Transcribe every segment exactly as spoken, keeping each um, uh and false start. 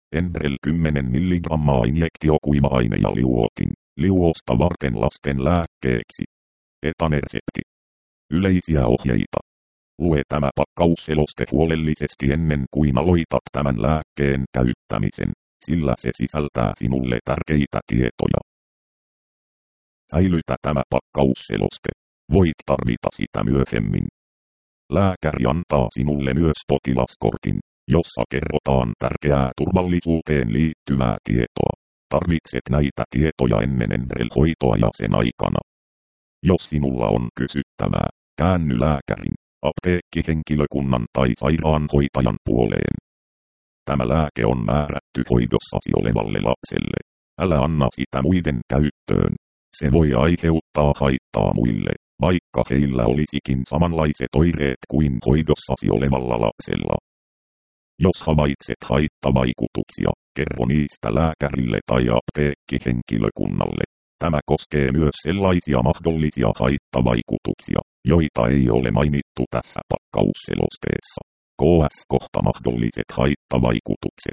Enbrel kymmenen milligrammaa injektio kuiva-aine ja liuotin. Liuosta varten lasten lääkkeeksi. Etanersepti. Yleisiä ohjeita. Lue tämä pakkausseloste huolellisesti ennen kuin aloitat tämän lääkkeen käyttämisen, sillä se sisältää sinulle tärkeitä tietoja. Säilytä tämä pakkausseloste. Voit tarvita sitä myöhemmin. Lääkäri antaa sinulle myös potilaskortin, jossa kerrotaan tärkeää turvallisuuteen liittyvää tietoa. Tarvitset näitä tietoja ennen Enbrel-hoitoa ja sen aikana. Jos sinulla on kysyttävää, käänny lääkärin, apteekkihenkilökunnan tai sairaanhoitajan puoleen. Tämä lääke on määrätty hoidossasi olevalle lapselle. Älä anna sitä muiden käyttöön. Se voi aiheuttaa haittaa muille, vaikka heillä olisikin samanlaiset oireet kuin hoidossasi olevalla lapsella. Jos havaitset haittavaikutuksia, kerro niistä lääkärille tai apteekkihenkilökunnalle. Tämä koskee myös sellaisia mahdollisia haittavaikutuksia, joita ei ole mainittu tässä pakkausselosteessa. K S kohta mahdolliset haittavaikutukset.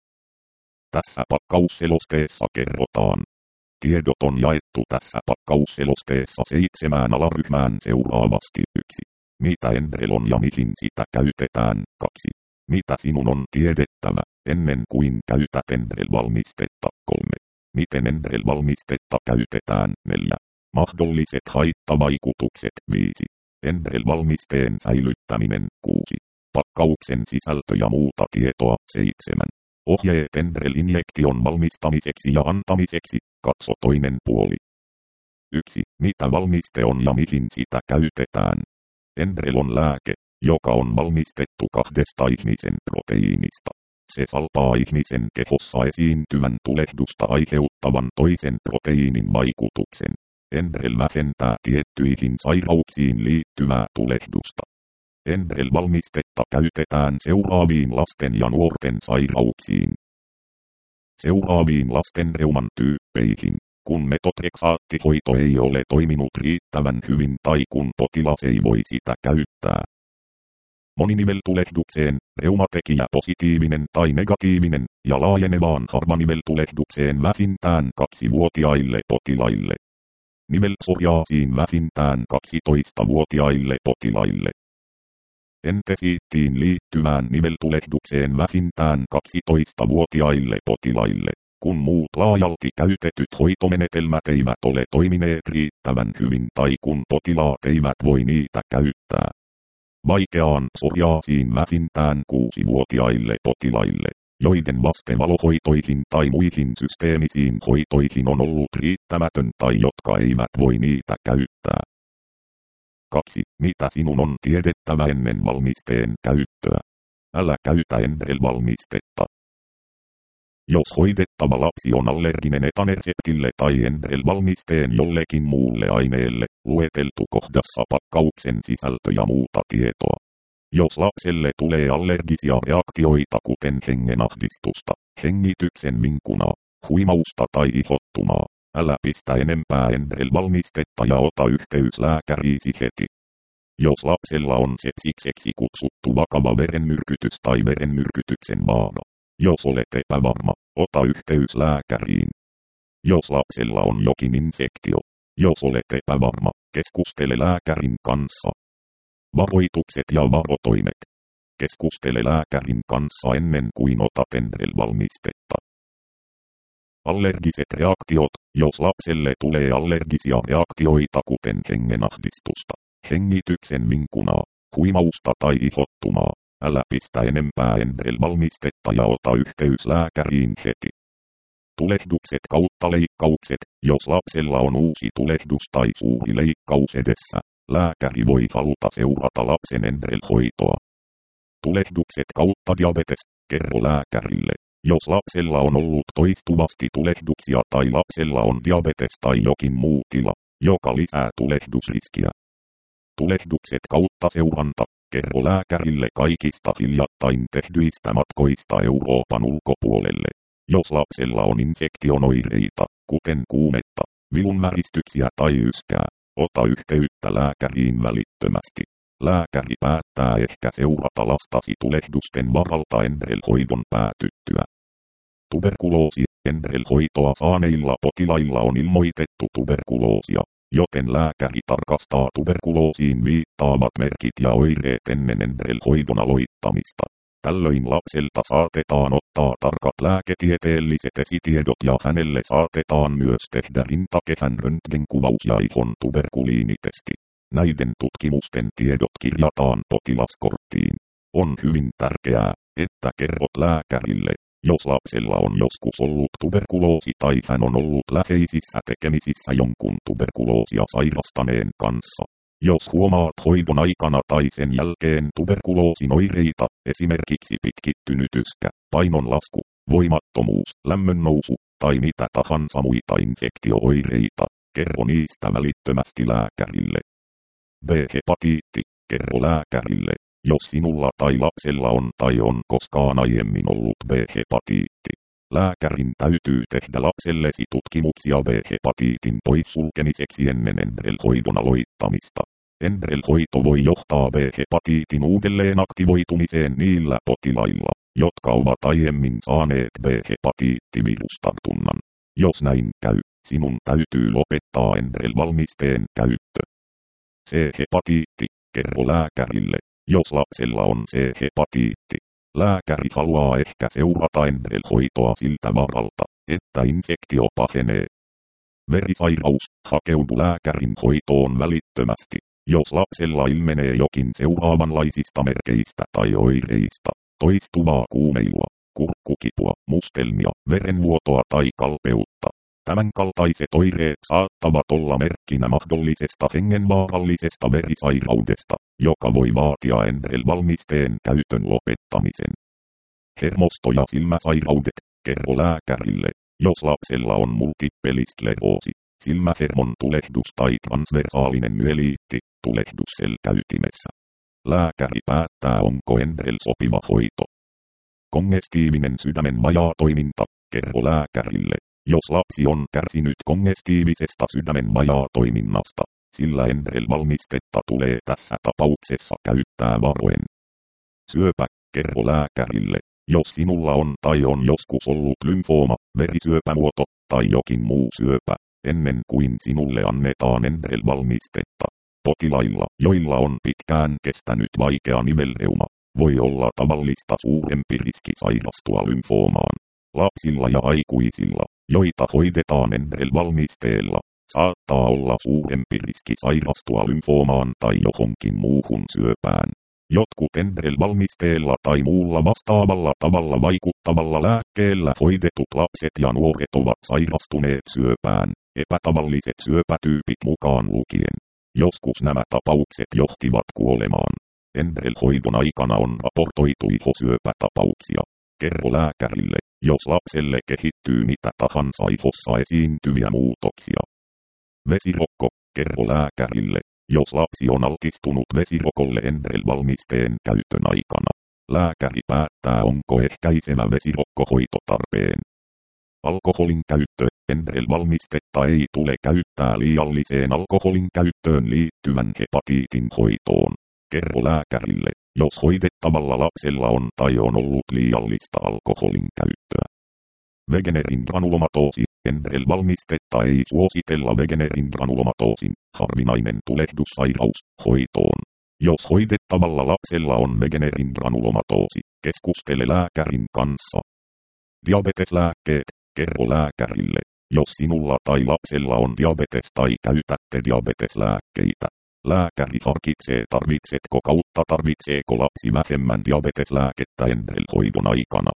Tässä pakkausselosteessa kerrotaan. Tiedot on jaettu tässä pakkausselosteessa seitsemään alaryhmään seuraavasti. yksi. Mitä Enbrel on ja mihin sitä käytetään. kaksi. Mitä sinun on tiedettävä, ennen kuin käytät Enbrel-valmistetta. kolme. Miten Enbrel-valmistetta käytetään. neljä. Mahdolliset haittavaikutukset. viisi. Enbrel-valmisteen säilyttäminen. kuusi. Pakkauksen sisältö ja muuta tietoa. seitsemän. Ohjeet Enbrel-injektion valmistamiseksi ja antamiseksi. Katso toinen puoli. yksi. Mitä valmiste on ja mihin sitä käytetään. Enbrel on lääke, joka on valmistettu kahdesta ihmisen proteiinista. Se salpaa ihmisen kehossa esiintyvän tulehdusta aiheuttavan toisen proteiinin vaikutuksen. Enbrel vähentää tiettyihin sairauksiin liittyvää tulehdusta. Enbrel-valmistetta käytetään seuraaviin lasten ja nuorten sairauksiin. Seuraaviin lasten reuman tyyppeihin, kun metotreksaattihoito ei ole toiminut riittävän hyvin tai kun potilas ei voi sitä käyttää. Moniniveltulehdukseen, reumatekijä positiivinen tai negatiivinen, ja laajenevaan harvaniveltulehdukseen vähintään kaksivuotiaille potilaille. Nivelpsoriaasiin vähintään kaksitoistavuotiaille potilaille. Entesiittiin liittyvään niveltulehdukseen vähintään kaksitoistavuotiaille potilaille, kun muut laajalti käytetyt hoitomenetelmät eivät ole toimineet riittävän hyvin tai kun potilaat eivät voi niitä käyttää. Vaikeaan psoriaasiin vähintään kuusivuotiaille potilaille, joiden vaste valohoitoihin tai muihin systeemisiin hoitoihin on ollut riittämätön tai jotka eivät voi niitä käyttää. kaksi. Mitä sinun on tiedettävä ennen valmisteen käyttöä? Älä käytä Enbrel-valmistetta. Jos hoidettava lapsi on allerginen etanerseptille tai Enbrel-valmisteen jollekin muulle aineelle, lueteltu kohdassa pakkauksen sisältö ja muuta tietoa. Jos lapselle tulee allergisia reaktioita kuten hengenahdistusta, hengityksen vinkunaa, huimausta tai ihottumaa, älä pistä enempää Enbrel-valmistetta ja ota yhteys lääkäriisi heti. Jos lapsella on sepsikseksi kutsuttu vakava verenmyrkytys tai verenmyrkytyksen vaara. Jos olet epävarma, ota yhteys lääkäriin. Jos lapsella on jokin infektio. Jos olet epävarma, keskustele lääkärin kanssa. Varoitukset ja varotoimet. Keskustele lääkärin kanssa ennen kuin otat Enbrel-valmistetta. Allergiset reaktiot, jos lapselle tulee allergisia reaktioita kuten hengenahdistusta, hengityksen vinkunaa, huimausta tai ihottumaa, älä pistä enempää Enbrel-valmistetta ja ota yhteys lääkäriin heti. Tulehdukset kautta leikkaukset, jos lapsella on uusi tulehdus tai suuri leikkaus edessä, lääkäri voi haluta seurata lapsen Enbrel-hoitoa. Tulehdukset kautta diabetes, kerro lääkärille. Jos lapsella on ollut toistuvasti tulehduksia tai lapsella on diabetes tai jokin muu tila, joka lisää tulehdusriskiä. Tulehdukset kautta seuranta, kerro lääkärille kaikista hiljattain tehdyistä matkoista Euroopan ulkopuolelle. Jos lapsella on infektionoireita, kuten kuumetta, vilunväristyksiä tai yskää, ota yhteyttä lääkäriin välittömästi. Lääkäri päättää ehkä seurata lastasi tulehdusten varalta Enbrel-hoidon päätyttyä. Tuberkuloosi. Enbrel-hoitoa saaneilla potilailla on ilmoitettu tuberkuloosia, joten lääkäri tarkastaa tuberkuloosiin viittaavat merkit ja oireet ennen Enbrel-hoidon aloittamista. Tällöin lapselta saatetaan ottaa tarkat lääketieteelliset esitiedot ja hänelle saatetaan myös tehdä rintakehän röntgenkuvaus ja ihon tuberkuliinitesti. Näiden tutkimusten tiedot kirjataan potilaskorttiin. On hyvin tärkeää, että kerrot lääkärille, jos lapsella on joskus ollut tuberkuloosi tai hän on ollut läheisissä tekemisissä jonkun tuberkuloosia sairastaneen kanssa. Jos huomaat hoidon aikana tai sen jälkeen tuberkuloosin oireita, esimerkiksi pitkittynyt yskä, painonlasku, voimattomuus, lämmönnousu tai mitä tahansa muita infektio-oireita, kerro niistä välittömästi lääkärille. B-hepatiitti, kerro lääkärille, jos sinulla tai lapsella on tai on koskaan aiemmin ollut B-hepatiitti. Lääkärin täytyy tehdä lapsellesi tutkimuksia B-hepatiitin poissulkemiseksi ennen Enbrel-hoidon aloittamista. Enbrel-hoito voi johtaa B-hepatiitin uudelleen aktivoitumiseen niillä potilailla, jotka ovat aiemmin saaneet B-hepatiittivirustartunnan. Jos näin käy, sinun täytyy lopettaa Enbrel-valmisteen käyttö. C-hepatiitti, kerro lääkärille, jos lapsella on C-hepatiitti. Lääkäri haluaa ehkä seurata Enbrel-hoitoa siltä varalta, että infektio pahenee. Verisairaus, hakeudu lääkärin hoitoon välittömästi, jos lapsella ilmenee jokin seuraavanlaisista merkeistä tai oireista, toistuvaa kuumeilua, kurkkukipua, mustelmia, verenvuotoa tai kalpeutta. Tämänkaltaiset oireet saattavat olla merkkinä mahdollisesta hengenvaarallisesta verisairaudesta, joka voi vaatia Enbrel-valmisteen käytön lopettamisen. Hermosto- ja silmäsairaudet, kerro lääkärille, jos lapsella on multipeliskleroosi, silmähermon tulehdus tai transversaalinen myeliitti, tulehdus selkäytimessä. Lääkäri päättää, onko Enbrel sopiva hoito. Kongestiivinen sydämen vajaatoiminta, kerro lääkärille, jos lapsi on kärsinyt kongestiivisesta sydämen vajaatoiminnasta, sillä Enbrel-valmistetta tulee tässä tapauksessa käyttää varoen. Syöpä, kerro lääkärille, jos sinulla on tai on joskus ollut lymfooma, verisyöpämuoto tai jokin muu syöpä, ennen kuin sinulle annetaan Enbrel-valmistetta. Potilailla, joilla on pitkään kestänyt vaikea nivelreuma, voi olla tavallista suurempi riski sairastua lymfoomaan. Lapsilla ja aikuisilla, joita hoidetaan Enbrel-valmisteella, saattaa olla suurempi riski sairastua lymfoomaan tai johonkin muuhun syöpään. Jotkut Enbrel-valmisteella tai muulla vastaavalla tavalla vaikuttavalla lääkkeellä hoidetut lapset ja nuoret ovat sairastuneet syöpään, epätavalliset syöpätyypit mukaan lukien. Joskus nämä tapaukset johtivat kuolemaan. Enbrel-hoidon aikana on raportoitu ihosyöpätapauksia. Kerro lääkärille, jos lapselle kehittyy mitä tahansa ihossa esiintyviä muutoksia. Vesirokko, kerro lääkärille, jos lapsi on altistunut vesirokolle Enbrel-valmisteen käytön aikana. Lääkäri päättää, onko ehkäisevä vesirokkohoito tarpeen. Alkoholin käyttö, Enbrel-valmistetta ei tule käyttää liialliseen alkoholin käyttöön liittyvän hepatiitin hoitoon. Kerro lääkärille, jos hoidettavalla lapsella on tai on ollut liiallista alkoholin käyttöä. Wegenerin granulomatoosi, Enbrel-valmistetta ei suositella Wegenerin granulomatoosin, harvinainen tulehdussairaus, hoitoon. Jos hoidettavalla lapsella on Wegenerin granulomatoosi, keskustele lääkärin kanssa. Diabeteslääkkeet, kerro lääkärille, jos sinulla tai lapsella on diabetes tai käytätte diabeteslääkkeitä. Lääkäri harkitsee, tarvitsetko kautta tarvitseeko lapsi vähemmän diabeteslääkettä Enbrel-hoidon aikana.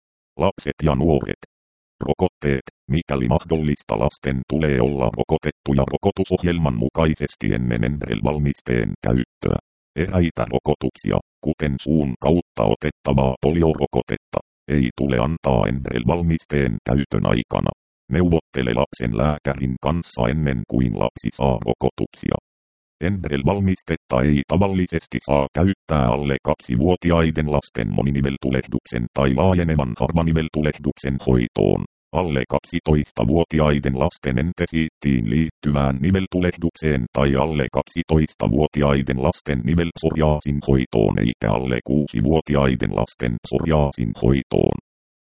Lapset ja nuoret. Rokotteet, mikäli mahdollista lasten tulee olla rokotettuja rokotusohjelman mukaisesti ennen Enbrel-valmisteen käyttöä. Eräitä rokotuksia, kuten suun kautta otettavaa poliorokotetta, ei tule antaa Enbrel-valmisteen käytön aikana. Neuvottele lapsen lääkärin kanssa ennen kuin lapsi saa rokotuksia. Enbrel-valmistetta ei tavallisesti saa käyttää alle kaksivuotiaiden lasten moniniveltulehduksen tai laajenevan harvaniveltulehduksen hoitoon. Alle kaksitoistavuotiaiden lasten entesiittiin liittyvään niveltulehdukseen tai alle kaksitoistavuotiaiden lasten nivelpsoriaasin hoitoon eikä alle kuusivuotiaiden lasten psoriaasin hoitoon.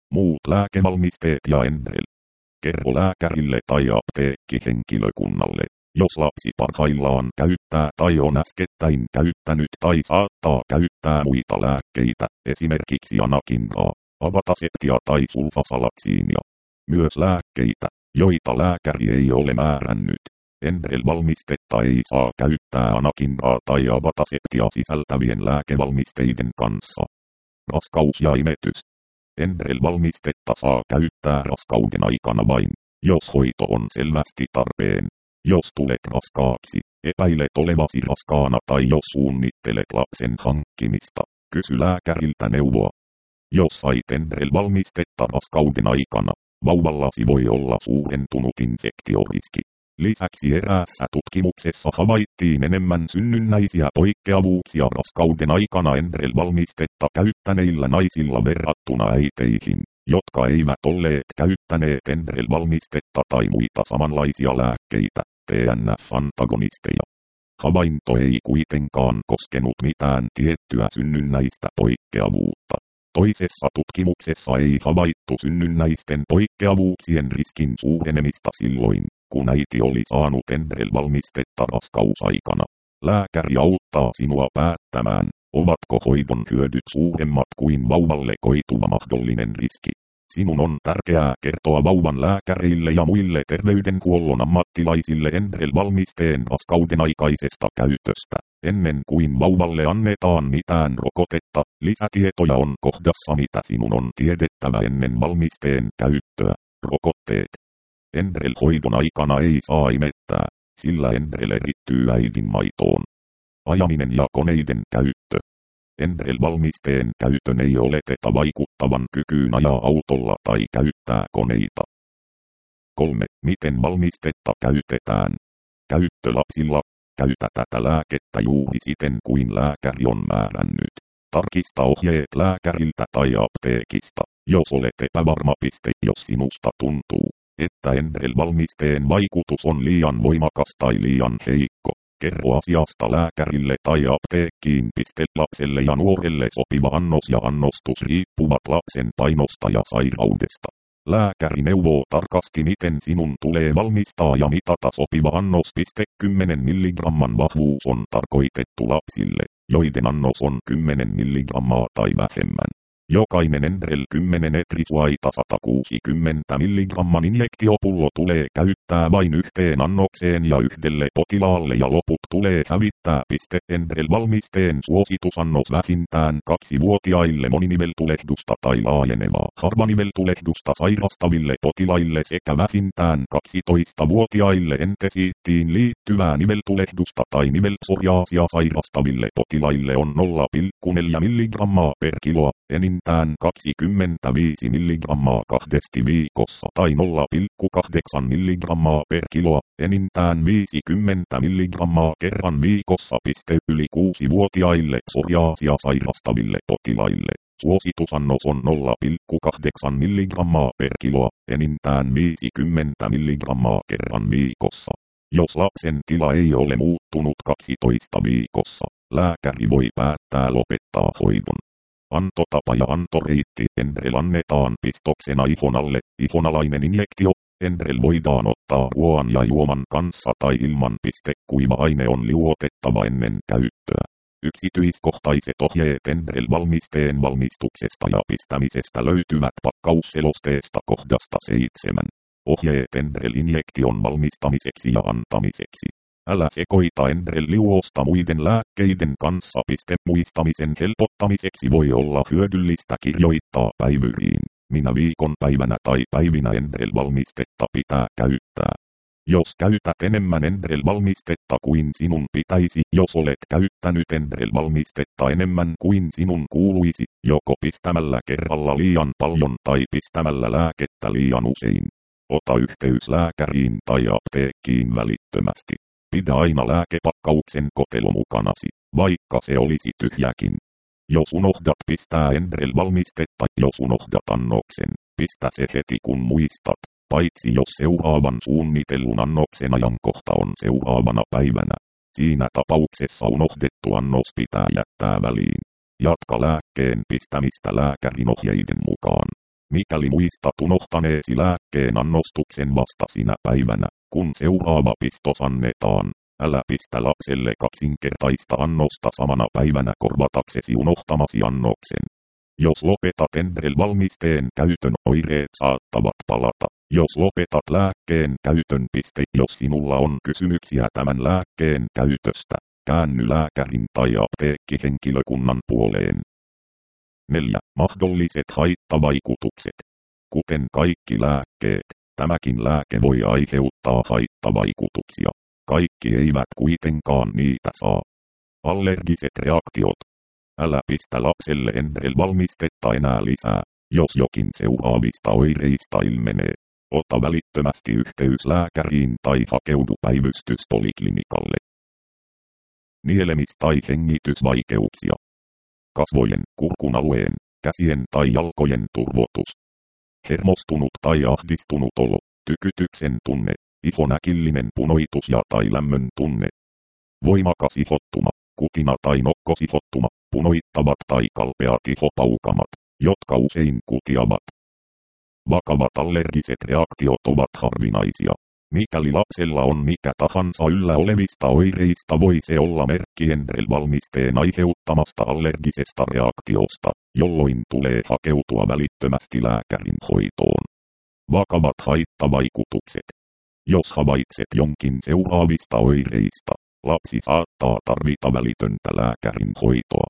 Muut lääkevalmisteet ja Enbrel. Kerro lääkärille tai apteekkihenkilökunnalle, jos lapsi parhaillaan käyttää tai on äskettäin käyttänyt tai saattaa käyttää muita lääkkeitä, esimerkiksi anakinraa, avataseptia tai sulfasalaksiinia. Myös lääkkeitä, joita lääkäri ei ole määrännyt. Enbrel-valmistetta ei saa käyttää anakinraa tai avataseptia sisältävien lääkevalmisteiden kanssa. Raskaus ja imetys. Enbrel-valmistetta saa käyttää raskauden aikana vain, jos hoito on selvästi tarpeen. Jos tulet raskaaksi, epäilet olevasi raskaana tai jos suunnittelet lapsen hankkimista, kysy lääkäriltä neuvoa. Jos sait Enbrel-valmistetta raskauden aikana, vauvallasi voi olla suurentunut infektioriski. Lisäksi eräässä tutkimuksessa havaittiin enemmän synnynnäisiä poikkeavuuksia raskauden aikana Enbrel-valmistetta käyttäneillä naisilla verrattuna äiteihin, jotka eivät olleet käyttäneet Enbrel-valmistetta tai muita samanlaisia lääkkeitä, T N F-antagonisteja. Havainto ei kuitenkaan koskenut mitään tiettyä synnynnäistä poikkeavuutta. Toisessa tutkimuksessa ei havaittu synnynnäisten poikkeavuuksien riskin suurenemista silloin, kun äiti oli saanut Enbrel-valmistetta raskausaikana. Lääkäri auttaa sinua päättämään, ovatko hoidon hyödyt suuremmat kuin vauvalle koituva mahdollinen riski. Sinun on tärkeää kertoa vauvan lääkärille ja muille terveydenhuollon ammattilaisille Enbrel-valmisteen raskauden aikaisesta käytöstä, ennen kuin vauvalle annetaan mitään rokotetta. Lisätietoja on kohdassa mitä sinun on tiedettävä ennen valmisteen käyttöä. Rokotteet. Enbrel-hoidon aikana ei saa imettää, sillä Enbrel erittyy äidin maitoon. Ajaminen ja koneiden käyttö. Enbrel-valmisteen käytön ei oleteta vaikuttavan kykyyn ajaa autolla tai käyttää koneita. kolme. Miten valmistetta käytetään? Käyttö lapsilla. Käytä tätä lääkettä juuri siten kuin lääkäri on määrännyt. Tarkista ohjeet lääkäriltä tai apteekista, jos olet epävarma. Jos sinusta tuntuu, että Enbrel-valmisteen vaikutus on liian voimakas tai liian heikko, kerro asiasta lääkärille tai apteekkiin. Lapselle ja nuorelle sopiva annos ja annostus riippuvat lapsen painosta ja sairaudesta. Lääkäri neuvoo tarkasti miten sinun tulee valmistaa ja mitata sopiva annos. kymmenen milligramman vahvuus on tarkoitettu lapsille, joiden annos on kymmenen milligrammaa tai vähemmän. Jokainen Enbrel kymmenen etrisuaita sata kuusikymmentä milligramman injektiopullo tulee käyttää vain yhteen annokseen ja yhdelle potilaalle ja loput tulee hävittää. Enbrel-valmisteen suositusannos vähintään kaksivuotiaille moniniveltulehdusta tai laajenevaa harvaniveltulehdusta sairastaville potilaille sekä vähintään kaksitoistavuotiaille entesiittiin liittyvää niveltulehdusta tai nivelpsoriaasia sairastaville potilaille on nolla pilkku neljä milligrammaa per kilo. Enintään kaksikymmentäviisi milligrammaa kahdesti viikossa tai nolla pilkku kahdeksan milligrammaa per kilo, enintään viisikymmentä milligrammaa kerran viikossa. Yli kuusivuotiaille psoriaasia sairastaville potilaille. Suositusannos on nolla pilkku kahdeksan milligrammaa per kilo, enintään viisikymmentä milligrammaa kerran viikossa. Jos lapsen tila ei ole muuttunut kaksitoista viikossa, lääkäri voi päättää lopettaa hoidon. Antotapa ja antoreitti. Enbrel annetaan pistoksena ihon alle, ihonalainen injektio. Enbrel voidaan ottaa ruoan ja juoman kanssa tai ilman. Kuiva aine on liuotettava ennen käyttöä. Yksityiskohtaiset ohjeet Enbrel-valmisteen valmistuksesta ja pistämisestä löytyvät pakkausselosteesta kohdasta seitsemän. Ohjeet Enbrel-injektion valmistamiseksi ja antamiseksi. Älä sekoita Enbrel-liuosta muiden lääkkeiden kanssa. Muistamisen helpottamiseksi voi olla hyödyllistä kirjoittaa päivyriin, minä viikonpäivänä tai päivinä Enbrel-valmistetta pitää käyttää. Jos käytät enemmän Enbrel-valmistetta kuin sinun pitäisi, jos olet käyttänyt Enbrel-valmistetta enemmän kuin sinun kuuluisi, joko pistämällä kerralla liian paljon tai pistämällä lääkettä liian usein, ota yhteys lääkäriin tai apteekkiin välittömästi. Pidä aina lääkepakkauksen kotelo mukanasi, vaikka se olisi tyhjäkin. Jos unohdat pistää Enbrel-valmistetta, jos unohdat annoksen, pistä se heti kun muistat, paitsi jos seuraavan suunnitellun annoksen ajankohta on seuraavana päivänä. Siinä tapauksessa unohdettu annos pitää jättää väliin. Jatka lääkkeen pistämistä lääkärin ohjeiden mukaan. Mikäli muistat unohtaneesi lääkkeen annostuksen vasta sinä päivänä, kun seuraava pistos annetaan, älä pistä lapselle kaksinkertaista annosta samana päivänä korvataksesi unohtamasi annoksen. Jos lopetat Enbrel-valmisteen käytön, oireet saattavat palata. Jos lopetat lääkkeen käytön piste, jos sinulla on kysymyksiä tämän lääkkeen käytöstä, käänny lääkärin tai apteekkihenkilökunnan puoleen. neljä. Mahdolliset haittavaikutukset. Kuten kaikki lääkkeet, tämäkin lääke voi aiheuttaa haittavaikutuksia. Kaikki eivät kuitenkaan niitä saa. Allergiset reaktiot. Älä pistä lapselle Enbrel-valmistetta enää lisää, jos jokin seuraavista oireista ilmenee. Ota välittömästi yhteys lääkäriin tai hakeudu päivystyspoliklinikalle. Nielemis- tai hengitysvaikeuksia. Kasvojen, kurkun alueen, käsien tai jalkojen turvotus. Hermostunut tai ahdistunut olo, tykytyksen tunne, ihon äkillinen punoitus ja tai lämmön tunne. Voimakas ihottuma, kutina tai nokkosihottuma, punoittavat tai kalpeat ihopaukamat, jotka usein kutiavat. Vakavat allergiset reaktiot ovat harvinaisia. Mikäli lapsella on mikä tahansa yllä olevista oireista, voi se olla merkki Enbrel-valmisteen aiheuttamasta allergisesta reaktiosta, jolloin tulee hakeutua välittömästi lääkärin hoitoon. Vakavat haittavaikutukset. Jos havaitset jonkin seuraavista oireista, lapsi saattaa tarvita välitöntä lääkärin hoitoa.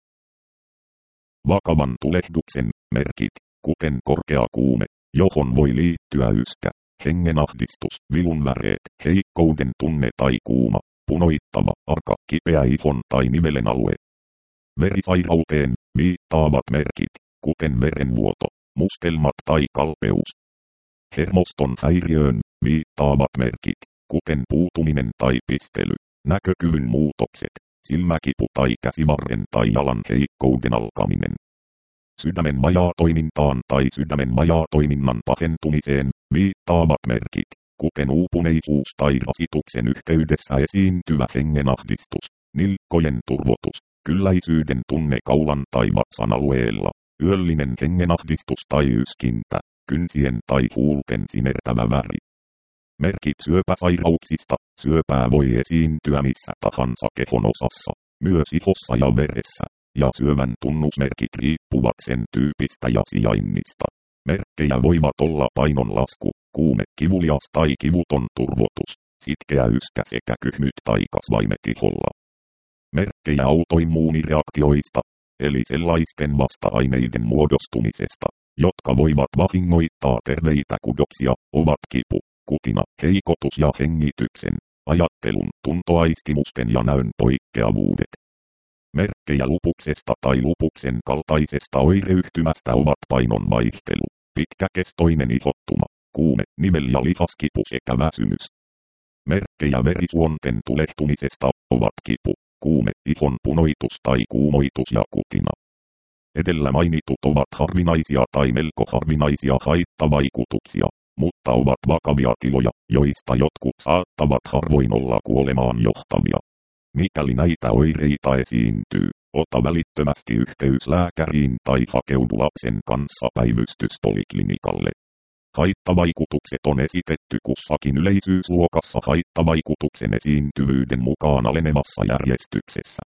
Vakavan tulehduksen merkit, kuten korkea kuume, johon voi liittyä yskä, hengenahdistus, vilunväreet, heikkouden tunne tai kuuma, punoittava, arka, kipeä ihon tai nivelen alue. Verisairauteen viittaavat merkit, kuten verenvuoto, mustelmat tai kalpeus. Hermoston häiriöön viittaavat merkit, kuten puutuminen tai pistely, näkökyvyn muutokset, silmäkipu tai käsivarren tai jalan heikkouden alkaminen. Sydämen vajaatoimintaan tai sydämen vajaatoiminnan pahentumiseen viittaavat merkit, kuten uupuneisuus tai rasituksen yhteydessä esiintyvä hengenahdistus, nilkkojen turvotus, kylläisyyden tunne kaulan tai vatsan alueella, yöllinen hengenahdistus tai yskintä, kynsien tai huulten sinertävä väri. Merkit syöpäsairauksista. Syöpää voi esiintyä missä tahansa kehon osassa, myös ihossa ja veressä, ja syövän tunnusmerkit riippuvat sen tyypistä ja sijainnista. Merkkejä voivat olla painonlasku, kuume, kivulias tai kivuton turvotus, sitkeä yskä sekä kyhmyt tai kasvaimet iholla. Merkkejä autoimmuunireaktioista, eli sellaisten vasta-aineiden muodostumisesta, jotka voivat vahingoittaa terveitä kudoksia, ovat kipu, kutina, heikotus ja hengityksen, ajattelun, tuntoaistimusten ja näön poikkeavuudet. Merkkejä lupuksesta tai lupuksen kaltaisesta oireyhtymästä ovat painon vaihtelu, pitkäkestoinen ihottuma, kuume, nivel- ja lihaskipu sekä väsymys. Merkkejä verisuonten tulehtumisesta ovat kipu, kuume, ihon punoitus tai kuumoitus ja kutina. Edellä mainitut ovat harvinaisia tai melko harvinaisia haittavaikutuksia, mutta ovat vakavia tiloja, joista jotkut saattavat harvoin olla kuolemaan johtavia. Mikäli näitä oireita esiintyy, ota välittömästi yhteys lääkäriin tai hakeudu lapsen kanssa päivystyspoliklinikalle. Haittavaikutukset on esitetty kussakin yleisyysluokassa haittavaikutuksen esiintyvyyden mukaan alenevassa järjestyksessä.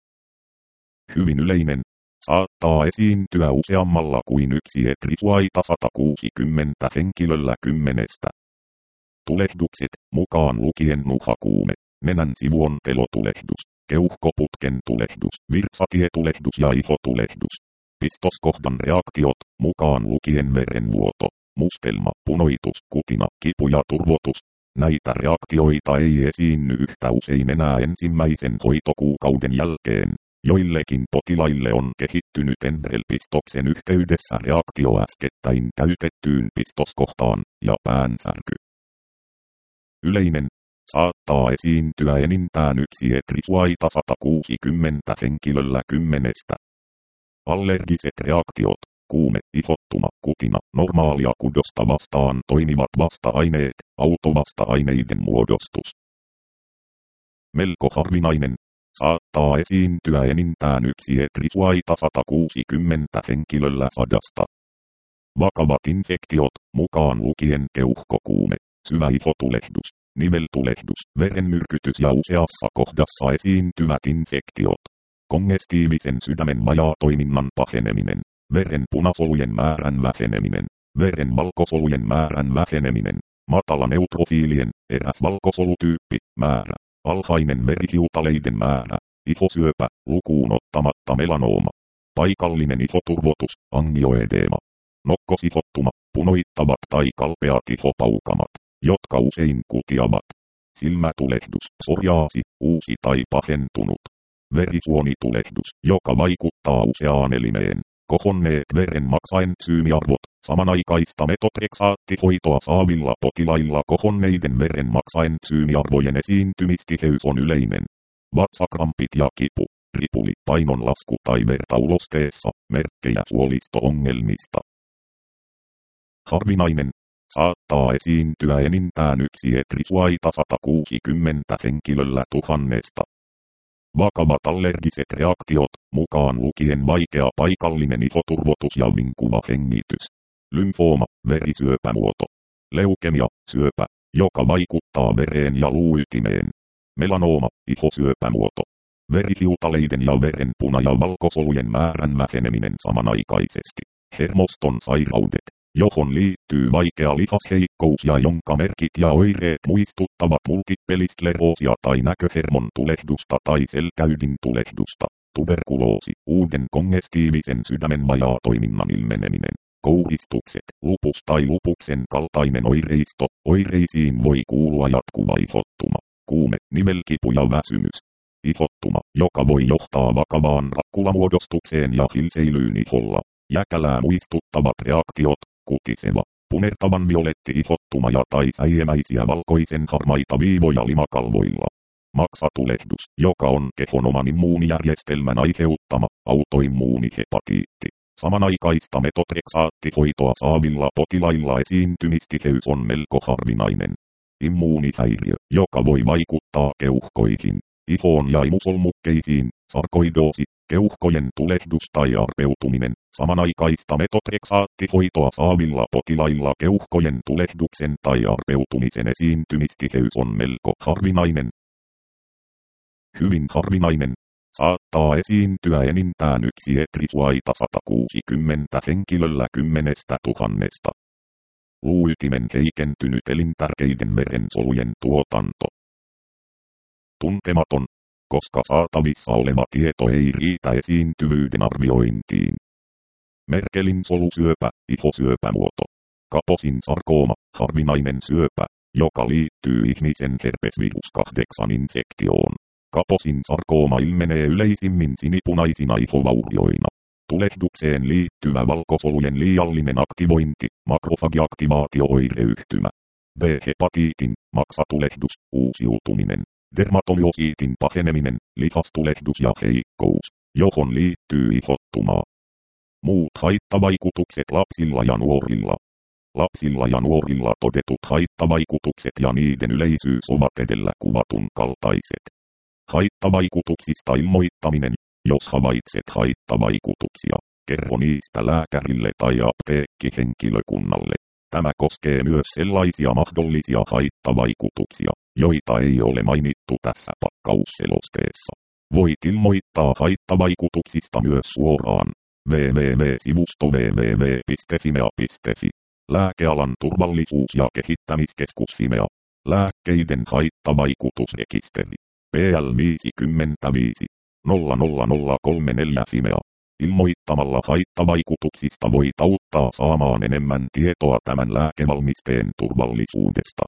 Hyvin yleinen. Saattaa esiintyä useammalla kuin yksi etrisuaita sata kuusikymmentä henkilöllä kymmenestä. Tulehdukset, mukaan lukien nuhakuume, nenän sivuontelotulehdus, keuhkoputken tulehdus, virsatietulehdus ja ihotulehdus. Pistoskohdan reaktiot, mukaan lukien verenvuoto, mustelma, punoitus, kutina, kipu ja turvotus. Näitä reaktioita ei esiinny yhtä usein enää ensimmäisen hoitokuukauden jälkeen. Joillekin potilaille on kehittynyt Enbrel-pistoksen yhteydessä reaktio äskettäin käytettyyn pistoskohtaan ja päänsärky. Yleinen. Saattaa esiintyä enintään yksi etrisuaita sata kuusikymmentä henkilöllä kymmenestä. Allergiset reaktiot, kuume, ihottuma, kutina, normaalia kudosta vastaan toimivat vasta-aineet, autovasta-aineiden muodostus. Melko harvinainen. Saattaa esiintyä enintään yksi etrisuaita sata kuusikymmentä henkilöllä sadasta. Vakavat infektiot, mukaan lukien keuhkokuume, syvä ihotulehdus, niveltulehdus, verenmyrkytys ja useassa kohdassa esiintyvät infektiot. Kongestiivisen sydämen vajaatoiminnan paheneminen, veren punasolujen määrän väheneminen, veren valkosolujen määrän väheneminen, matala neutrofiilien, eräs valkosolutyyppi, määrä, alhainen verihiutaleiden määrä, ihosyöpä, lukuun ottamatta melanooma, paikallinen ihoturvotus, angioedeema, nokkosihottuma, punoittavat tai kalpeat ihopaukamat, jotka usein kutiavat, silmätulehdus, psoriaasi, uusi tai pahentunut, verisuonitulehdus, joka vaikuttaa useaan elimeen, kohonneet verenmaksaentsyymiarvot, samanaikaista metotreksaattihoitoa saavilla potilailla kohonneiden verenmaksaentsyymiarvojen esiintymistiheys on yleinen. Vatsakrampit ja kipu, ripuli, painonlasku tai verta ulosteessa, merkkejä suolisto-ongelmista. Harvinainen, saattaa esiintyä enintään yksi etrisuaita sata kuusikymmentä henkilöllä tuhannesta. Vakavat allergiset reaktiot, mukaan lukien vaikea paikallinen ihoturvotus ja vinkuva hengitys. Lymfooma, verisyöpämuoto. Leukemia, syöpä, joka vaikuttaa vereen ja luuytimeen. Melanooma, ihosyöpämuoto. Verihiutaleiden ja veren puna- ja valkosolujen määrän väheneminen samanaikaisesti. Hermoston sairaudet, johon liittyy vaikea lihasheikkous ja jonka merkit ja oireet muistuttavat multippeliskleroosia tai näköhermon tulehdusta tai selkäydin tulehdusta. Tuberkuloosi, uuden kongestiivisen sydämen vajaatoiminnan ilmeneminen. Kouristukset, lupus tai lupuksen kaltainen oireisto, oireisiin voi kuulua jatkuva ihottuma, kuume, nivelkipu ja väsymys. Ihottuma, joka voi johtaa vakavaan rakkulamuodostukseen ja hilseilyyn iholla. Jäkälää muistuttavat reaktiot, kutiseva, punertavan violetti ihottuma ja tai säiemäisiä valkoisen harmaita viivoja limakalvoilla. Maksatulehdus, joka on kehon oman immuunijärjestelmän aiheuttama autoimmuunihepatiitti. Samanaikaista metotreksaattihoitoa saavilla potilailla esiintymistiheys on melko harvinainen. Immuunihäiriö, joka voi vaikuttaa keuhkoihin, ihoon ja imusolmukkeisiin, sarkoidoosi, keuhkojen tulehdus tai arpeutuminen. Samanaikaista metotreksaattihoitoa saavilla potilailla keuhkojen tulehduksen tai arpeutumisen esiintymistiheys on melko harvinainen. Hyvin harvinainen. Saattaa esiintyä enintään yksi etrisuaita sata kuusikymmentä henkilöllä kymmenestä tuhannesta. Luuytimen heikentynyt elintärkeiden verensolujen tuotanto. Tuntematon, koska saatavissa oleva tieto ei riitä esiintyvyyden arviointiin. Merkelin solusyöpä, ihosyöpämuoto. Kaposin sarkooma, harvinainen syöpä, joka liittyy ihmisen herpesvirus kahdeksan infektioon. Kaposin sarkooma ilmenee yleisimmin sinipunaisina ihovaurioina. Tulehdukseen liittyvä valkosolujen liiallinen aktivointi, makrofagiaktivaatio-oireyhtymä. B-hepatiitin, maksatulehdus, uusiutuminen. Dermatomyosiitin paheneminen, lihastulehdus ja heikkous, johon liittyy ihottumaa. Muut haittavaikutukset lapsilla ja nuorilla. Lapsilla ja nuorilla todetut haittavaikutukset ja niiden yleisyys ovat edellä kuvatun kaltaiset. Haittavaikutuksista ilmoittaminen, jos havaitset haittavaikutuksia, kerro niistä lääkärille tai apteekkihenkilökunnalle. Tämä koskee myös sellaisia mahdollisia haittavaikutuksia, joita ei ole mainittu tässä pakkausselosteessa. Voit ilmoittaa haittavaikutuksista myös suoraan. www-sivusto www piste fimea piste fi. Lääkealan turvallisuus- ja kehittämiskeskus Fimea. Lääkkeiden haittavaikutusrekisteri. P L viisikymmentäviisi nolla nolla nolla kolme neljä Fimea. Ilmoittamalla haittavaikutuksista voit auttaa saamaan enemmän tietoa tämän lääkevalmisteen turvallisuudesta.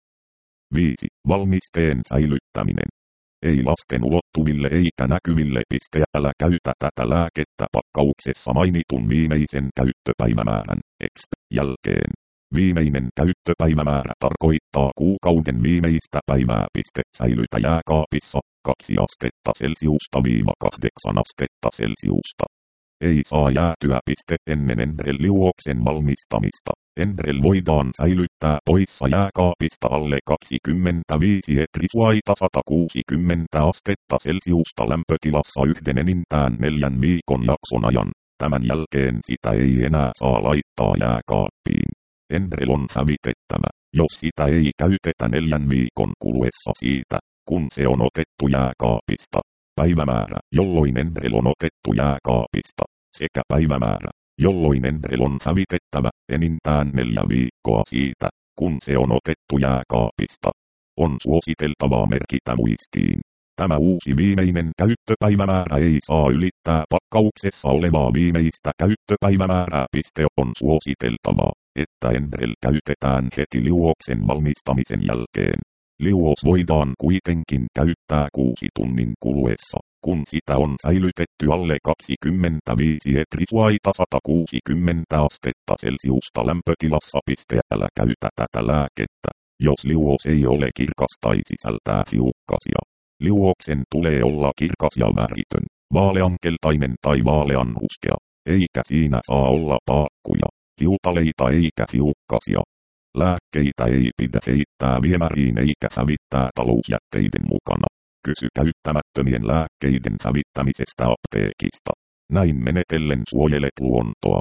viisi. Valmisteen säilyttäminen. Ei lasten ulottuville eikä näkyville piste. Älä käytä tätä lääkettä pakkauksessa mainitun viimeisen käyttöpäivämäärän exp. jälkeen. Viimeinen käyttöpäivämäärä tarkoittaa kuukauden viimeistä päivää. Piste. Säilytä jääkaapissa kaksi astetta Celsiusta viiva kahdeksan astetta Celsiusta. Ei saa jäätyä piste ennen Enbrel-liuoksen valmistamista. Enbrel voidaan säilyttää poissa jääkaapista alle kaksikymmentäviisi etrisuaita sata kuusikymmentä astetta Celsiusta lämpötilassa yhden enintään neljän viikon jakson ajan. Tämän jälkeen sitä ei enää saa laittaa jääkaappiin. Enrel on hävitettävä, jos sitä ei käytetä neljän viikon kuluessa siitä, kun se on otettu jääkaapista. Päivämäärä, jolloin Enrel on otettu jääkaapista, sekä päivämäärä, jolloin Enrel on hävitettävä, enintään neljä viikkoa siitä, kun se on otettu jääkaapista. On suositeltavaa merkitä muistiin. Tämä uusi viimeinen käyttöpäivämäärä ei saa ylittää pakkauksessa olevaa viimeistä käyttöpäivämäärää. Piste on suositeltavaa, että Enrel käytetään heti liuoksen valmistamisen jälkeen. Liuos voidaan kuitenkin käyttää kuusi tunnin kuluessa, kun sitä on säilytetty alle kaksikymmentäviisi etrisuaita sata kuusikymmentä astetta Celsiusta lämpötilassa. Piste älä käytä tätä lääkettä, jos liuos ei ole kirkas tai sisältää hiukkasia. Liuoksen tulee olla kirkas ja väritön, vaaleankeltainen tai vaaleanruskea, eikä siinä saa olla paakkuja, hiutaleita eikä hiukkasia. Lääkkeitä ei pidä heittää viemäriin eikä hävittää talousjätteiden mukana. Kysy käyttämättömien lääkkeiden hävittämisestä apteekista. Näin menetellen suojelet luontoa.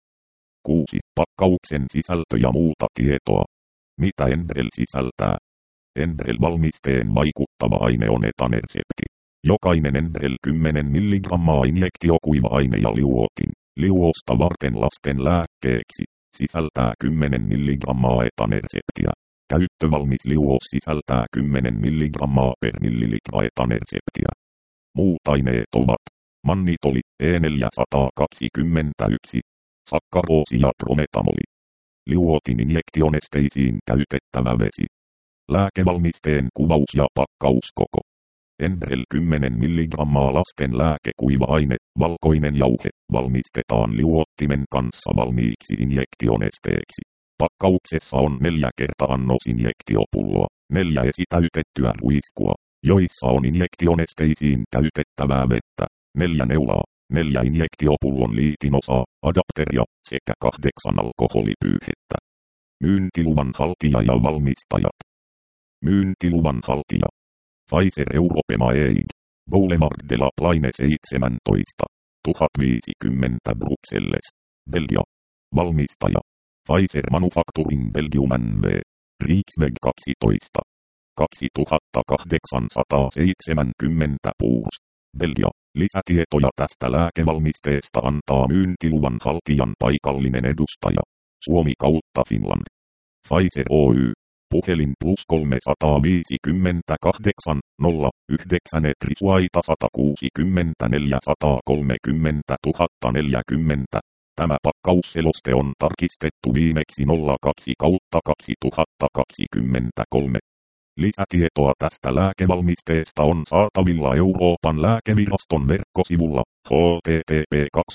kuusi. Pakkauksen sisältö ja muuta tietoa. Mitä Enrel sisältää? Enrel-valmisteen vaikuttava aine on etanersepti. Jokainen Enrel kymmenen milligrammaa injektiokuiva-aine ja liuotin, liuosta varten lasten lääkkeeksi, sisältää kymmenen milligrammaa etanerseptiä. Käyttövalmis liuos sisältää kymmenen milligrammaa per millilitra etanerseptiä. Muut aineet ovat mannitoli, E neljäsataakaksikymmentäyksi, sakkaroosi ja prometamoli. Liuotin injektionesteisiin käytettävä vesi. Lääkevalmisteen kuvaus ja pakkauskoko. Enrel kymmenen milligrammaa lasten lääkekuiva-aine, valkoinen jauhe, valmistetaan liuottimen kanssa valmiiksi injektionesteeksi. Pakkauksessa on neljä kerta annos injektiopulloa, neljä esitäytettyä ruiskua, joissa on injektionesteisiin käytettävää vettä, neljä neulaa, neljä injektiopullon liitinosaa, adapteria sekä kahdeksan alkoholipyyhettä. Myyntiluvan haltija ja valmistajat. Myyntiluvan haltija. Pfizer Europema E I G. Boulevard de la Plaine seitsemäntoista, tuhat viisikymmentä Bruxelles, Belgia. Valmistaja. Pfizer Manufacturing Belgium N V. Rijksweg kaksitoista, kaksituhattakahdeksansataaseitsemänkymmentä Puurs, Belgia. Lisätietoja tästä lääkevalmisteesta antaa myyntiluvan haltijan paikallinen edustaja. Suomi kautta Finland. Pfizer Oy. Puhelin plus kolmesataaviisikymmentäkahdeksan nolla yhdeksän etrisuaita sata kuusikymmentäneljä sata kolmekymmentä tuhatta neljäkymmentä. Tämä pakkausseloste on tarkistettu viimeksi nolla kaksi kautta kaksituhattakaksikymmentäkolme. Lisätietoa tästä lääkevalmisteesta on saatavilla Euroopan lääkeviraston verkkosivulla h t t p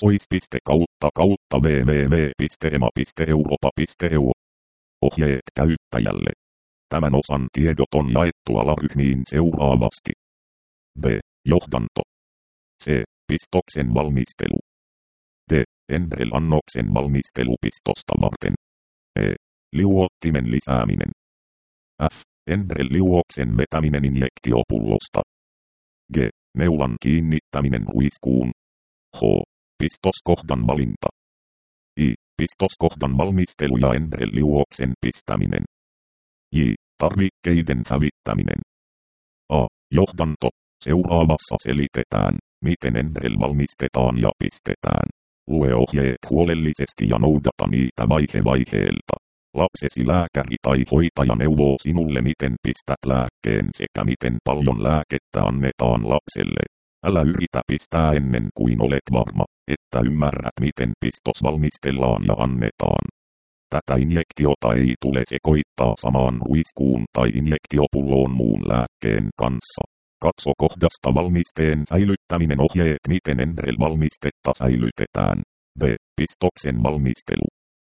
kautta kautta w w w piste e m a piste europa piste e u. Ohjeet käyttäjälle. Tämän osan tiedot on jaettu alaryhmiin seuraavasti. B. Johdanto. C. Pistoksen valmistelu. D. Enrel-annoksen valmistelu pistosta varten. E. Liuottimen lisääminen. F. Enrel-liuoksen vetäminen injektiopullosta. G. Neulan kiinnittäminen ruiskuun. H. Pistoskohdan valinta. I. Pistoskohdan valmistelu ja Enrel-liuoksen pistäminen. J. Tarvikkeiden hävittäminen. A. Johdanto. Seuraavassa selitetään, miten Enrel valmistetaan ja pistetään. Lue ohjeet huolellisesti ja noudata niitä vaihe vaiheelta. Lapsesi lääkäri tai hoitaja neuvoo sinulle miten pistät lääkkeen sekä miten paljon lääkettä annetaan lapselle. Älä yritä pistää ennen kuin olet varma, että ymmärrät miten pistos valmistellaan ja annetaan. Tätä injektiota ei tule sekoittaa samaan ruiskuun tai injektiopulloon muun lääkkeen kanssa. Katso kohdasta valmisteen säilyttäminen ohjeet miten Enrel-valmistetta säilytetään. B. Pistoksen valmistelu.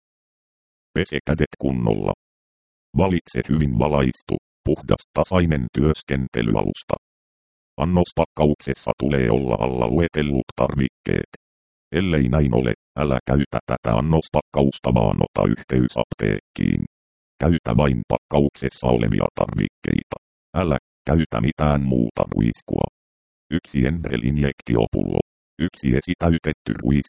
Pese kädet kunnolla. Valitse hyvin valaistu, puhdas tasainen työskentelyalusta. Annospakkauksessa tulee olla alla luetellut tarvikkeet. Ellei näin ole, älä käytä tätä annospakkausta vaan ota yhteys apteekkiin. Käytä vain pakkauksessa olevia tarvikkeita. Älä käytä mitään muuta ruiskua. Yksi Enrel-injektiopullo. Yksi esitäytetty ruisku,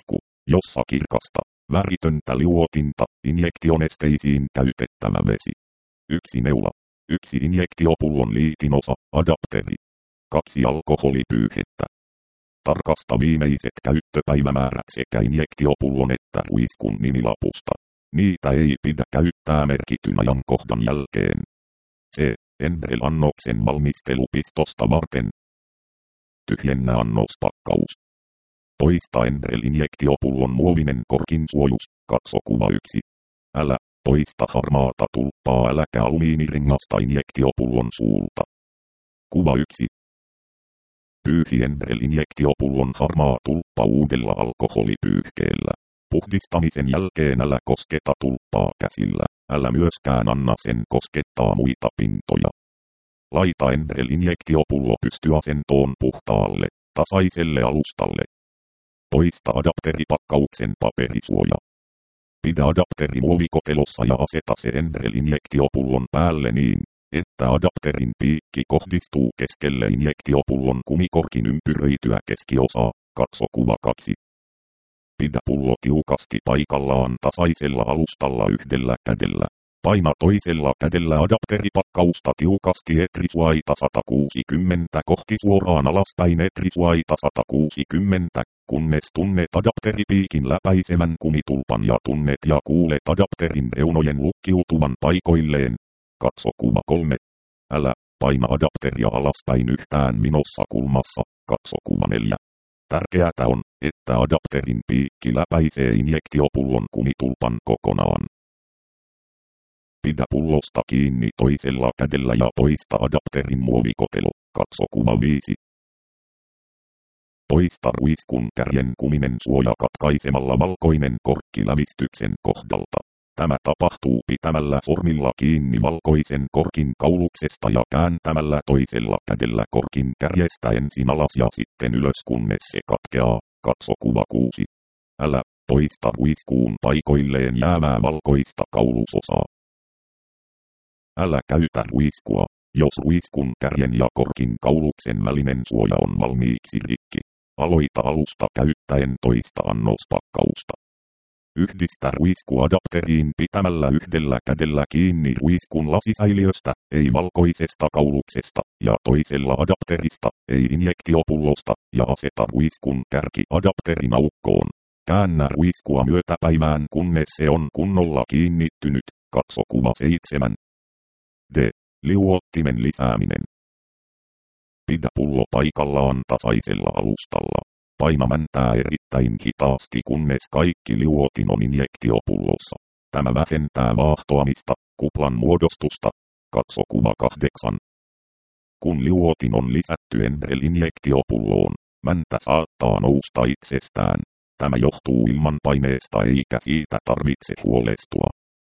jossa kirkasta, väritöntä liuotinta, injektionesteisiin käytettävä vesi. Yksi neula. Yksi injektiopullon liitinosa, adapteri. Kaksi alkoholipyyhettä. Tarkasta viimeiset käyttöpäivämäärät sekä injektiopullon että ruiskun nimilapusta. Niitä ei pidä käyttää merkityn ajankohdan jälkeen. C. Enbrel-annoksen valmistelupistosta varten. Tyhjennä annospakkaus. Poista Enbrel-injektiopullon muovinen korkin suojus, katso kuva yksi. Älä poista harmaata tulppaa äläkä alumiiniringasta injektiopullon suulta. Kuva yksi. Pyyhi Enbrel-injektiopullon harmaa tulppa uudella alkoholipyyhkeellä. Puhdistamisen jälkeen älä kosketa tulppaa käsillä, älä myöskään anna sen koskettaa muita pintoja. Laita Enbrel-injektiopullo pystyasentoon puhtaalle, tasaiselle alustalle. Poista adapteripakkauksen paperisuoja. Pidä adapteri muovikotelossa ja aseta se Enbrel-injektiopullon päälle niin, että adapterin piikki kohdistuu keskelle injektiopullon kumikorkin ympyröityä keskiosaa, katso kuva kaksi. Pidä pullo tiukasti paikallaan tasaisella alustalla yhdellä kädellä. Paina toisella kädellä adapteripakkausta tiukasti etrisuaita sata kuusikymmentä kohti suoraan alaspäin etrisuaita sata kuusikymmentä, kunnes tunnet adapteripiikin läpäisevän kumitulpan ja tunnet ja kuulet adapterin reunojen lukkiutuvan paikoilleen. Katso kuva kolme. Älä paina adapteria alaspäin yhtään minossa kulmassa, katso kuva neljä. Tärkeää on, että adapterin piikki läpäisee injektiopullon kumitulpan kokonaan. Pidä pullosta kiinni toisella kädellä ja poista adapterin muovikotelo, katso kuva viisi. Poista ruiskun kärjen kuminen suoja katkaisemalla valkoinen korkki lävistyksen kohdalta. Tämä tapahtuu pitämällä sormilla kiinni valkoisen korkin kauluksesta ja kääntämällä toisella kädellä korkin kärjestä ensin alas ja sitten ylös kunnes se katkeaa, katso kuva kuusi. Älä poista ruiskuun paikoilleen jäävää valkoista kaulusosaa. Älä käytä ruiskua, jos ruiskun kärjen ja korkin kauluksen välinen suoja on valmiiksi rikki. Aloita alusta käyttäen toista annospakkausta. Yhdistä ruiskuadapteriin pitämällä yhdellä kädellä kiinni ruiskun lasisäiliöstä, ei valkoisesta kauluksesta, ja toisella adapterista, ei injektiopullosta, ja aseta ruiskun kärki adapterin aukkoon. Käännä ruiskua myötäpäivään kunnes se on kunnolla kiinnittynyt, katso kuva seitsemän. D. Liuottimen lisääminen. Pidä pullo paikallaan tasaisella alustalla. Paina mäntää erittäin hitaasti kunnes kaikki liuotin on injektiopullossa. Tämä vähentää vaahtoamista, kuplan muodostusta. Katso kuva kahdeksan. Kun liuotin on lisätty Enbrel-injektiopulloon, mäntä saattaa nousta itsestään. Tämä johtuu ilmanpaineesta eikä siitä tarvitse huolestua.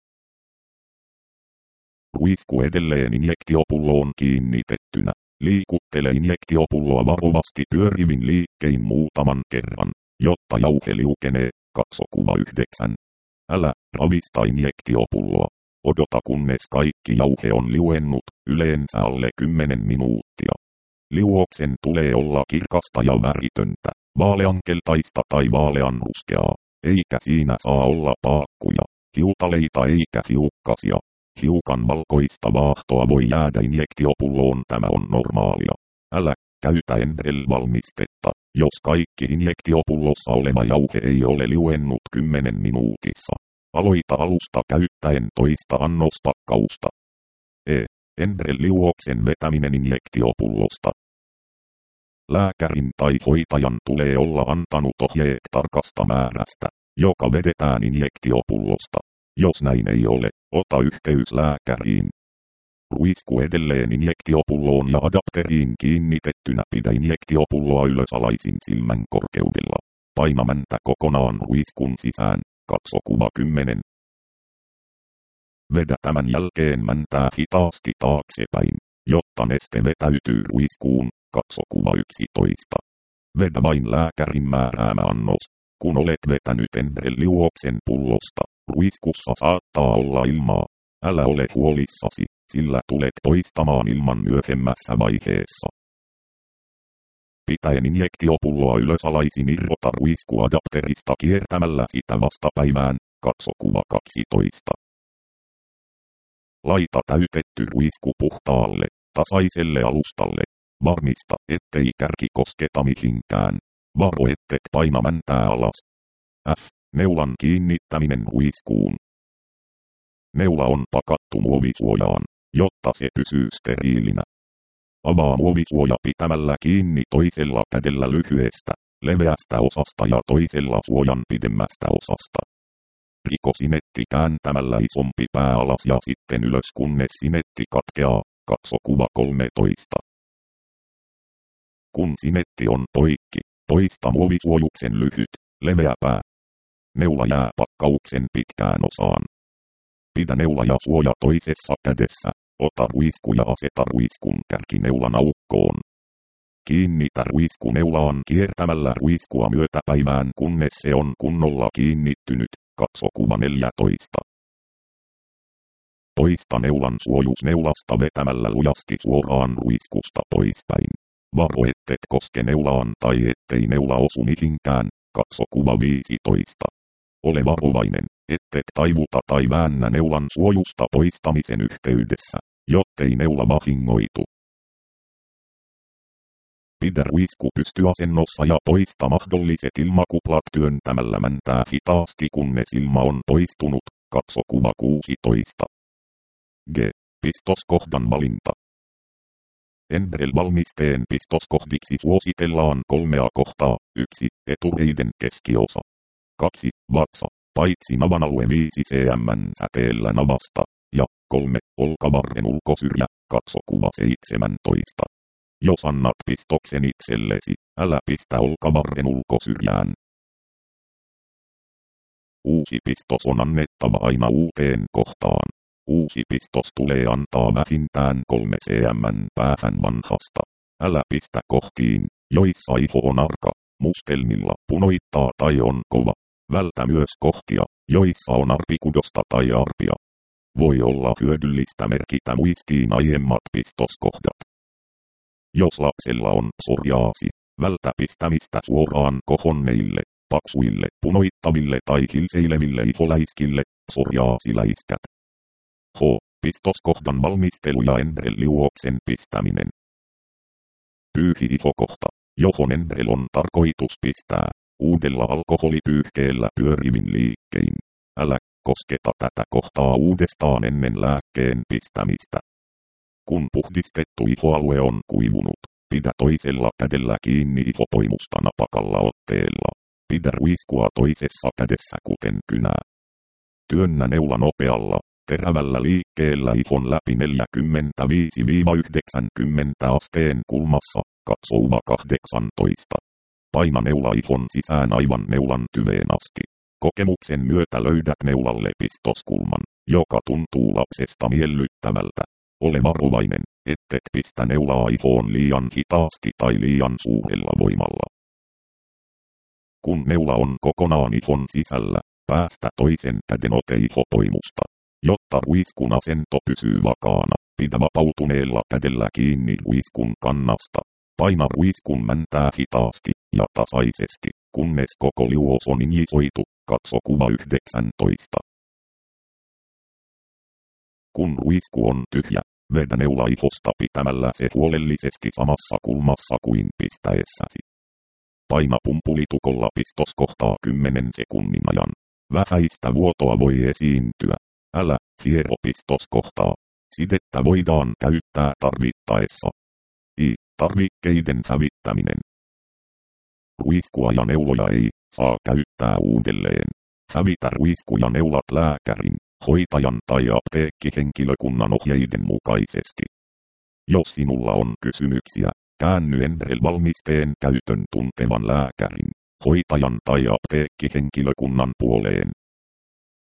Ruisku edelleen injektiopulloon kiinnitettynä. Liikuttele injektiopulloa varovasti pyörivin liikkein muutaman kerran, jotta jauhe liukenee, katso kuva yhdeksän. Älä ravista injektiopulloa. Odota kunnes kaikki jauhe on liuennut, yleensä alle kymmenen minuuttia. Liuoksen tulee olla kirkasta ja väritöntä, vaaleankeltaista tai vaaleanruskeaa, eikä siinä saa olla paakkuja, hiutaleita eikä hiukkasia. Hiukan valkoista vaahtoa voi jäädä injektiopulloon, tämä on normaalia. Älä käytä Enbrel-valmistetta, jos kaikki injektiopullossa oleva jauhe ei ole liuennut kymmenen minuutissa. Aloita alusta käyttäen toista annospakkausta. E. Enbrel-liuoksen vetäminen injektiopullosta. Lääkärin tai hoitajan tulee olla antanut ohjeet tarkasta määrästä, joka vedetään injektiopullosta. Jos näin ei ole, ota yhteys lääkäriin. Ruisku edelleen injektiopulloon ja adapteriin kiinnitettynä, pidä injektiopulloa ylösalaisin silmän korkeudella. Paina mäntä kokonaan ruiskun sisään, katso kuva kymmenen. Vedä tämän jälkeen mäntää hitaasti taaksepäin, jotta neste vetäytyy ruiskuun, katso kuva yksitoista. Vedä vain lääkärin määräämä annos, kun olet vetänyt Enbrel-liuoksen pullosta. Ruiskussa saattaa olla ilmaa. Älä ole huolissasi, sillä tulet poistamaan ilman myöhemmässä vaiheessa. pitäen injektiopulloa ylös alaisin irrota ruiskuadapterista kiertämällä sitä vastapäivään, katso kuva kaksitoista. Laita täytetty ruisku puhtaalle, tasaiselle alustalle. Varmista, ettei kärki kosketa mihinkään. Varo ettet paina mäntää alas. F. Neulan kiinnittäminen ruiskuun. Neula on pakattu muovisuojaan, jotta se pysyy steriilinä. Avaa muovisuoja pitämällä kiinni toisella kädellä lyhyestä, leveästä osasta ja toisella suojan pidemmästä osasta. Riko sinetti kääntämällä isompi pää alas ja sitten ylös kunnes sinetti katkeaa, katso kuva kolmetoista. Kun sinetti on poikki, poista muovisuojuksen lyhyt, leveä pää. Neula jää pakkauksen pitkään osaan. Pidä neula ja suoja toisessa kädessä, ota ruisku ja aseta ruiskun kärkineulan aukkoon. Kiinnitä ruisku neulaan kiertämällä ruiskua myötäpäivään kunnes se on kunnolla kiinnittynyt, katso kuva neljätoista. Poista neulan suojus neulasta vetämällä lujasti suoraan ruiskusta poispäin. Varo ettet koske neulaan tai ettei neula osu mihinkään, katso kuva viisitoista. Ole varovainen, ettet taivuta tai väännä neulan suojusta poistamisen yhteydessä, jottei neula vahingoitu. Pidä ruisku pystyasennossa ja poista mahdolliset ilmakuplat työntämällä mäntää hitaasti kunnes ilma on poistunut, katso kuva kuusitoista. G. Pistoskohdan valinta. Endrel-valmisteen pistoskohdiksi suositellaan kolmea kohtaa, yksi. Etureiden keskiosa. kaksi. Vatsa, paitsi navan alue viisi senttimetriä säteellä navasta, ja kolme. Olkavarren ulkosyrjä, katso kuva seitsemäntoista. Jos annat pistoksen itsellesi, älä pistä olkavarren ulkosyrjään. Uusi pistos on annettava aina uuteen kohtaan. Uusi pistos tulee antaa vähintään kolme senttimetriä päähän vanhasta. Älä pistä kohtiin, joissa iho on arka, mustelmilla punoittaa tai on kova. Vältä myös kohtia, joissa on arpikudosta tai arpia. Voi olla hyödyllistä merkitä muistiin aiemmat pistoskohdat. Jos lapsella on psoriaasi, vältä pistämistä suoraan kohonneille, paksuille, punoittaville tai hilseileville iholäiskille, psoriaasiläiskät. H. Pistoskohdan valmistelu ja Endrel-liuoksen pistäminen. Pyyhi ihokohta, johon Endrel on tarkoitus pistää, uudella alkoholipyyhkeellä pyörivin liikkein. Älä kosketa tätä kohtaa uudestaan ennen lääkkeen pistämistä. Kun puhdistettu ihoalue on kuivunut, pidä toisella kädellä kiinni ihopoimusta napakalla otteella. Pidä ruiskua toisessa kädessä kuten kynää. Työnnä neula nopealla, terävällä liikkeellä ihon läpi neljäkymmentäviisi yhdeksänkymmentä asteen kulmassa, katso kuva kahdeksantoista. Paina neula ihon sisään aivan neulan tyveen asti. Kokemuksen myötä löydät neulalle pistoskulman, joka tuntuu lapsesta miellyttävältä. Ole varovainen, ettet pistä neulaa ihoon liian hitaasti tai liian suurella voimalla. Kun neula on kokonaan ihon sisällä, päästä toisen käden ote ihopoimusta. Jotta ruiskun asento pysyy vakaana, pidä vapautuneella kädellä kiinni ruiskun kannasta. Paina ruiskun mäntää hitaasti ja tasaisesti, kunnes koko liuos on injisoitu, katso kuva yhdeksäntoista. Kun ruisku on tyhjä, vedä neula ihosta pitämällä se huolellisesti samassa kulmassa kuin pistäessäsi. Paina pumpulitukolla pistoskohtaa kymmenen sekunnin ajan. Vähäistä vuotoa voi esiintyä. Älä hiero pistoskohtaa. Sidettä voidaan käyttää tarvittaessa. I. Tarvikkeiden hävittäminen. Ruiskua ja neuloja ei saa käyttää uudelleen. Hävitä ruisku ja neulat lääkärin, hoitajan tai apteekkihenkilökunnan ohjeiden mukaisesti. Jos sinulla on kysymyksiä, käänny Endrel-valmisteen käytön tuntevan lääkärin, hoitajan tai apteekkihenkilökunnan puoleen.